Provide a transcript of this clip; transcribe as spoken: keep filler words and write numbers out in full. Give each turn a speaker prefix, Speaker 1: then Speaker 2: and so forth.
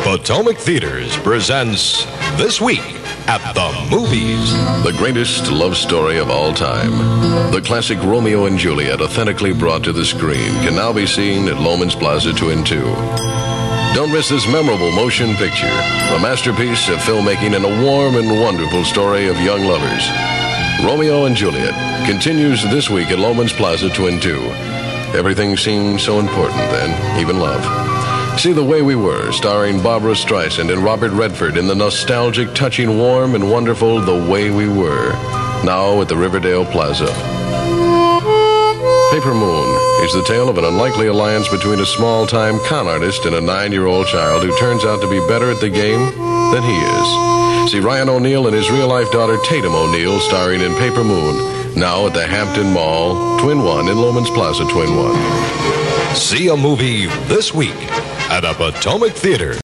Speaker 1: Potomac Theaters presents This Week at the Movies.
Speaker 2: The greatest love story of all time. The classic Romeo and Juliet, authentically brought to the screen, can now be seen at Loman's Plaza Twin two. Don't miss this memorable motion picture, a masterpiece of filmmaking and a warm and wonderful story of young lovers. Romeo and Juliet continues this week at Loman's Plaza Twin two. Everything seemed so important then, even love. See The Way We Were, starring Barbara Streisand and Robert Redford in the nostalgic, touching, warm, and wonderful The Way We Were, now at the Riverdale Plaza. Paper Moon is the tale of an unlikely alliance between a small-time con artist and a nine-year-old child who turns out to be better at the game than he is. See Ryan O'Neal and his real-life daughter Tatum O'Neal starring in Paper Moon, now at the Hampton Mall, Twin one in Loman's Plaza Twin one.
Speaker 1: See a movie this week at a Potomac Theater.